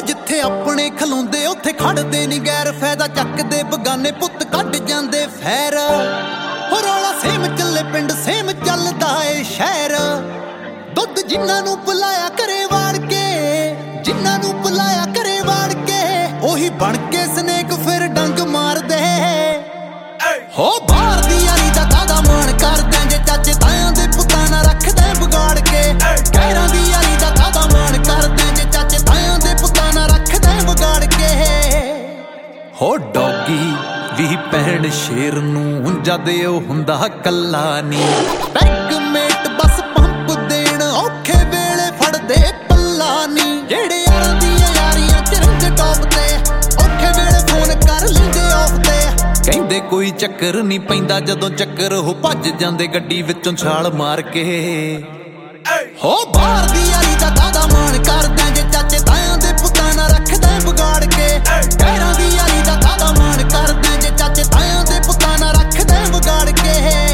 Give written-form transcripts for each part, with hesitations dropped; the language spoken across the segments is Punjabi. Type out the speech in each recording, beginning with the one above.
ਜਿੱਥੇ ਆਪਣੇ ਖਲੋਂਦੇ ਉੱਥੇ ਖੜਦੇ ਨੀ ਗੈਰ, ਫਾਇਦਾ ਚੱਕਦੇ ਬਗਾਨੇ ਪੁੱਤ ਕੱਢ ਜਾਂਦੇ ਫੈਰ। ਹੋ ਰੌਲਾ ਸੇਮ ਚੱਲੇ ਪਿੰਡ ਸੇਮ ਚੱਲਦਾ ਏ ਸ਼ਹਿਰ। ਦੁੱਧ ਜਿਨ੍ਹਾਂ ਨੂੰ ਪਿਲਾਇਆ ਘਰੇ ਵਾੜ ਕੇ, ਜਿਨ੍ਹਾਂ ਨੂੰ ਪਿਲਾਇਆ ਘਰੇ ਵਾੜ ਕੇ, ਉਹੀ ਬਣ ਕੇ ਸਨੇਕ ਫਿਰ ਡੰਗ ਮਾਰਦੇ। ਹੋ ਬਾਹਰ ਦੀ ਯਾਰੀ ਦਾ ਕਾਹਦਾ ਮਾਣ ਕਰਦਾ ਜੇ ਚਾਚੇ ਤਾਇਆਂ ਦੇ ਪੁੱਤਾਂ ਨਾਲ ਰੱਖਦਾ ਵਿਗਾੜ ਕੇ। ਗੈਰਾਂ ਦੀ ਯਾਰੀ ਦਾ ਕਾਹਦਾ ਮਾਣ ਕਰਦਾ ਜੇ ਚਾਚੇ ਤਾਇਆਂ ਦੇ ਪੁੱਤਾਂ ਨਾਲ ਰੱਖਦਾ ਵਿਗਾੜ ਕੇ। ਹੋ ਡੌਗੀ ਵੀ ਭੈਣ ਸ਼ੇਰ ਨੂੰ ਜਦ ਉਹ ਹੁੰਦਾ ਕੱਲਾ ਨੀ, ਬੈਂਕਮੇਟ ਬਸ ਪੰਪ ਦੇਣ ਔਖੇ ਵੇਲੇ ਫੜਦੇ ਪੱਲਾ ਨੀ। ਜਿਹੜੇ ਯਾਰਾਂ ਦੀਆਂ ਯਾਰੀਆਂ ਚ ਰਹਿੰਦੇ ਟੌਪ ਤੇ, ਔਖੇ ਵੇਲੇ ਫੋਨ ਕਰ ਲੈਂਦੇ ਆਫ ਤੇ। ਕਹਿੰਦੇ ਕੋਈ ਚੱਕਰ ਨੀ ਪੈਂਦਾ ਜਦੋਂ ਚੱਕਰ ਉਹ ਭੱਜ ਜਾਂਦੇ ਗੱਡੀ ਵਿੱਚੋਂ ਛਾਲ ਮਾਰ ਕੇ। ਹੋ ਬਾਹਰ ਦੀ ਯਾਰੀ ਦਾ ਕਾਹਦਾ ਮਾਣ ਕਰਦਾ ਜੇ ਚਾਚੇ ਤਾਇਆਂ ਦੇ ਪੁੱਤਾਂ ਨਾਲ ਰੱਖਦਾ ਵਿਗਾੜ ਕੇ। ਗੈਰਾਂ ਦੀ ਯਾਰੀ ਦਾ ਕਾਹਦਾ ਮਾਣ ਕਰਦਾ ਜੇ ਚਾਚੇ ਤਾਇਆਂ ਦੇ ਪੁੱਤਾਂ ਨਾਲ ਰੱਖਦਾ ਵਿਗਾੜ ਕੇ।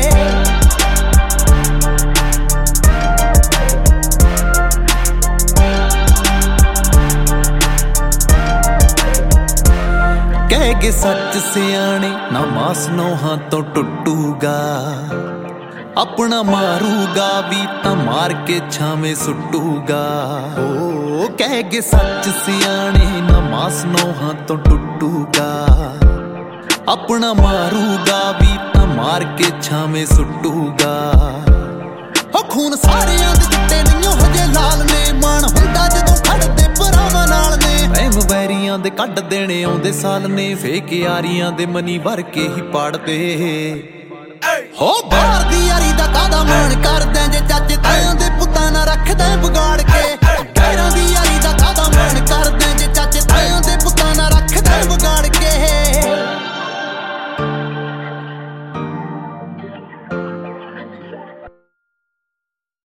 ਕਹਿ ਗਏ ਸੱਚ ਸਿਆਣੇ ਨਾ ਮਾਸ ਨੋਹਾਂ ਤੋਂ ਟੁੱਟੂਗਾ, ਆਪਣਾ ਮਾਰੂਗਾ ਵੀ ਤਾਂ ਮਾਰ ਕੇ ਛਾਵੇਂ ਸੁੱਟੂਗਾ। ਓ ਕਹਿ ਗਏ ਸੱਚ ਸਿਆਣੇ ਨਾ ਮਾਸ ਨੋਹਾਂ ਤੋਂ ਟੁੱਟੂਗਾ, ਆਪਣਾ ਮਾਰੂਗਾ ਵੀ ਤਾਂ ਮਾਰ ਕੇ ਛਾਵੇਂ ਸੁੱਟੂਗਾ। ਹੋ ਖੂਨ ਸਾਰਿਆਂ ਦੇ ਚਿੱਟੇ ਨਹੀਂ ਹਜੇ ਲਾਲ ਨੇ, ਮਾਣ ਹੁੰਦਾ ਜਦੋਂ ਖੜਦੇ ਭਰਾਵਾਂ ਨਾਲ ਨੇ। ਵਹਿਮ ਵੈਰੀਆਂ ਦੇ ਕੱਢ ਦੇਣੇ ਆਉਂਦੇ ਸਾਲ ਨੇ, ਫੇਕ ਯਾਰੀਆਂ ਦੇ ਮਨੀ ਭਰ ਕੇ ਹੀ ਪਾੜਦੇ। ਹੋ ਬਾਹਰ ਦੀ ਯਾਰੀ ਦਾ ਕਾਹਦਾ